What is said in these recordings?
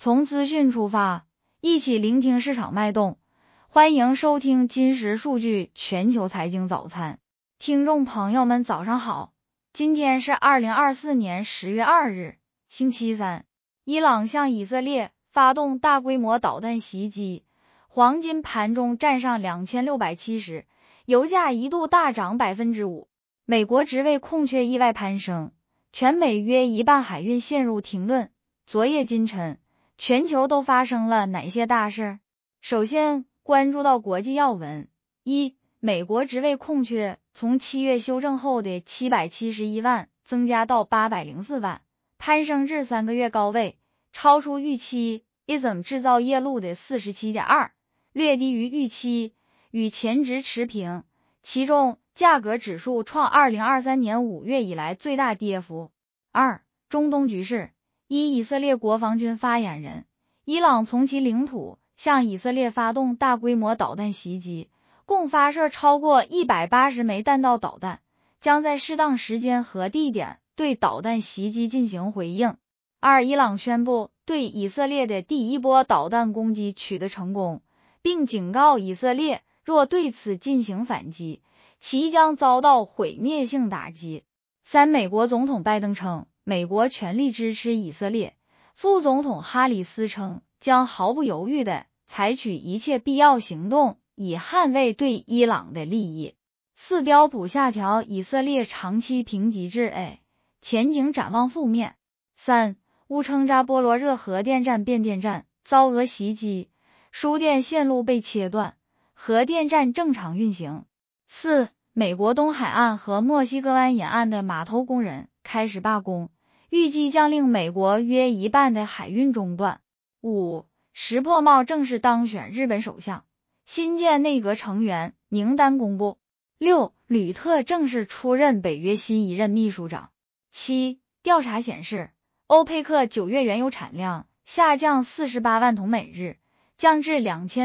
从资讯出发，一起聆听市场脉动。欢迎收听今时数据全球财经早餐。听众朋友们早上好，今天是2024年10月2日，星期三。伊朗向以色列发动大规模导弹袭击，黄金盘中站上2670，油价一度大涨 5%。美国职位空缺意外攀升，全美约一半海运陷入停顿。昨夜今晨，全球都发生了哪些大事？首先关注到国际要闻。一、美国职位空缺从7月修正后的771万增加到804万，攀升至3个月高位，超出预期。ISM 制造业录的 47.2， 略低于预期，与前值持平。其中价格指数创2023年5月以来最大跌幅。二、中东局势。依以色列国防军发言人，伊朗从其领土向以色列发动大规模导弹袭击，共发射超过180枚弹道导弹，将在适当时间和地点对导弹袭击进行回应。二、伊朗宣布对以色列的第一波导弹攻击取得成功，并警告以色列若对此进行反击，其将遭到毁灭性打击。三、美国总统拜登称，美国全力支持以色列，副总统哈里斯称将毫不犹豫地采取一切必要行动，以捍卫对伊朗的利益。四、标普下调以色列长期评级至 A， 前景展望负面。三、乌称扎波罗热核电站变电站遭俄袭击，输电线路被切断，核电站正常运行。四、美国东海岸和墨西哥湾沿岸的码头工人开始罢工，预计将令美国约一半的海运中断。五、石破茂正式当选日本首相，新建内阁成员名单公布。六、吕特正式出任北约新一任秘书长。七、调查显示，欧佩克9月原油产量下降48万桶每日，降至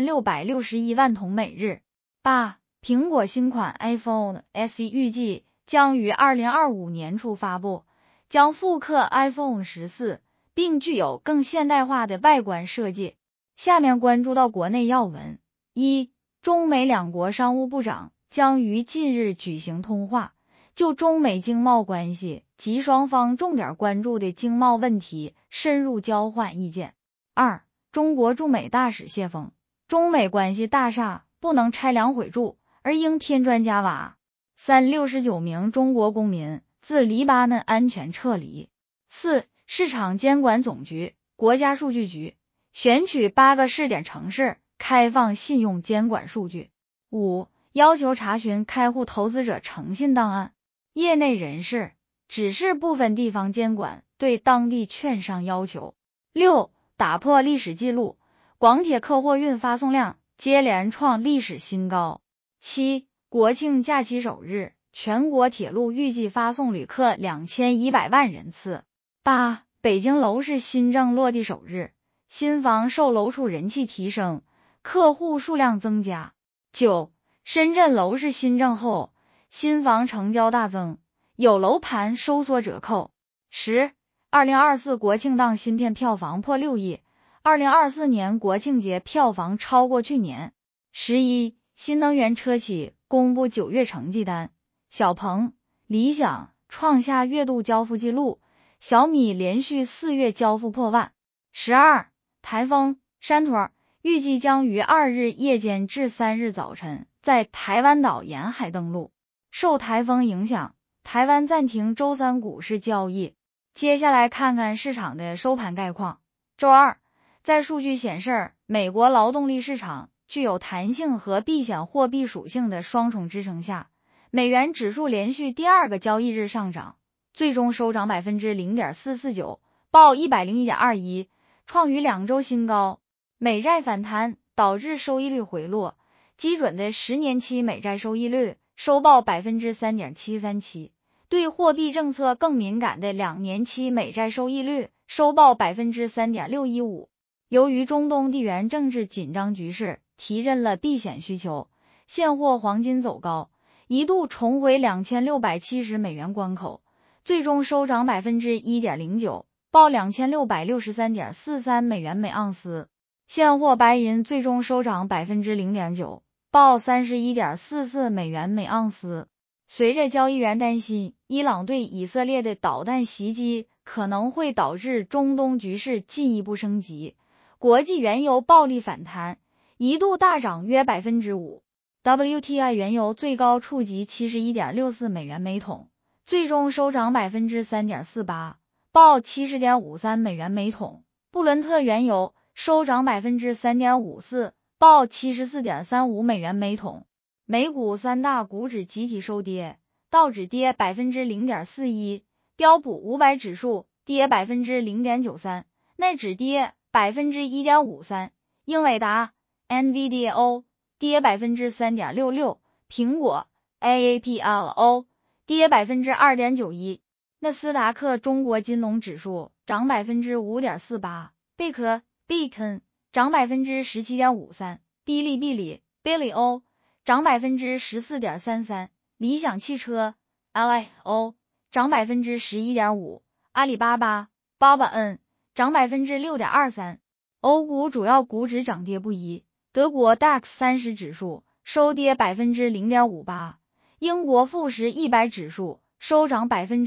2661万桶每日。八、苹果新款 iPhone SE 预计将于2025年初发布，将复刻 iPhone 14，并具有更现代化的外观设计。下面关注到国内要闻。一、中美两国商务部长将于近日举行通话，就中美经贸关系及双方重点关注的经贸问题深入交换意见。二、中国驻美大使谢锋，中美关系大厦不能拆梁毁柱，而应添砖加瓦。三、69名中国公民自黎巴嫩安全撤离。四、市场监管总局、国家数据局选取8个试点城市开放信用监管数据。五、要求查询开户投资者诚信档案。业内人士指示部分地方监管对当地券商要求。六、打破历史记录，广铁客货运发送量接连创历史新高。七、国庆假期首日，全国铁路预计发送旅客2100万人次。八、北京楼市新政落地首日，新房售楼处人气提升，客户数量增加。九、深圳楼市新政后，新房成交大增，有楼盘收缩折扣。十、2024国庆档芯片票房破6亿，2024年国庆节票房超过去年。11、新能源车企公布9月成绩单，小鹏、理想创下月度交付记录，小米连续4月交付破万。12、台风山陀预计将于2日夜间至3日早晨在台湾岛沿海登陆。受台风影响，台湾暂停周三股市交易。接下来看看市场的收盘概况。周二，在数据显示美国劳动力市场具有弹性和避险货币属性的双重支撑下，美元指数连续第2个交易日上涨，最终收涨 0.449%， 报 101.21， 创于2周新高。美债反弹导致收益率回落，基准的10年期美债收益率收报 3.737%， 对货币政策更敏感的2年期美债收益率收报 3.615%。 由于中东地缘政治紧张局势提振了避险需求，现货黄金走高，一度重回2670美元关口，最终收涨 1.09%， 报$2663.43每盎司。现货白银最终收涨 0.9%， 报$31.44每盎司。随着交易员担心伊朗对以色列的导弹袭击可能会导致中东局势进一步升级，国际原油暴力反弹，一度大涨约 5%。WTI 原油最高触及 71.64 美元每桶，最终收涨 3.48%， 报 70.53 美元每桶。布伦特原油收涨 3.54%， 报 74.35 美元每桶。美股三大股指集体收跌，道指跌 0.41%， 标普500指数跌 0.93%， 纳指跌 1.53%， 英伟达 NVIDIA 跌 3.66%， 苹果 AAPLO 跌 2.91%， 纳斯达克中国金融指数涨 5.48%， 贝壳 Bitcoin 涨 17.53%， 哔哩哔哩 Bilio 涨 14.33%， 理想汽车 LIO 涨 11.5%， 阿里巴巴 BABAN 涨 6.23%。 欧股主要股指涨跌不一，德国 DAX 30指数收跌 0.58%， 英国富时100指数收涨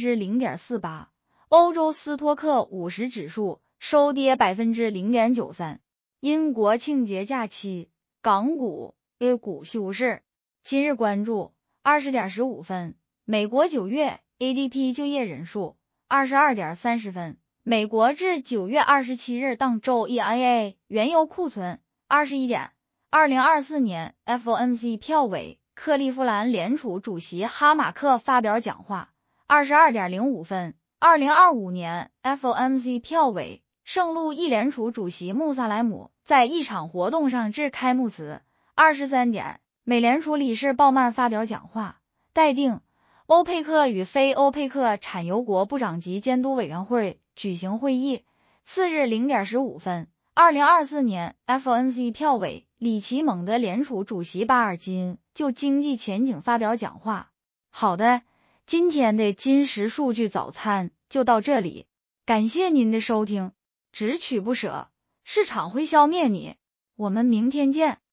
0.48%， 欧洲斯托克50指数收跌 0.93%。 因国庆节假期，港股A 股休市。今日关注20点15分，美国9月 ADP 就业人数；22点30分，美国至9月27日当周 EIA 原油库存；21点，2024年 FOMC 票委，克利夫兰联储主席哈马克发表讲话；22点05分，2025年 FOMC 票委，圣路易联储主席穆萨莱姆在一场活动上致开幕词；23点，美联储理事鲍曼发表讲话。待定，欧佩克与非欧佩克产油国部长级监督委员会举行会议。次日0点15分，2024年 FOMC 票委，里奇蒙德联储主席巴尔金就经济前景发表讲话。好的，今天的金石数据早餐就到这里，感谢您的收听。只取不舍，市场会消灭你。我们明天见。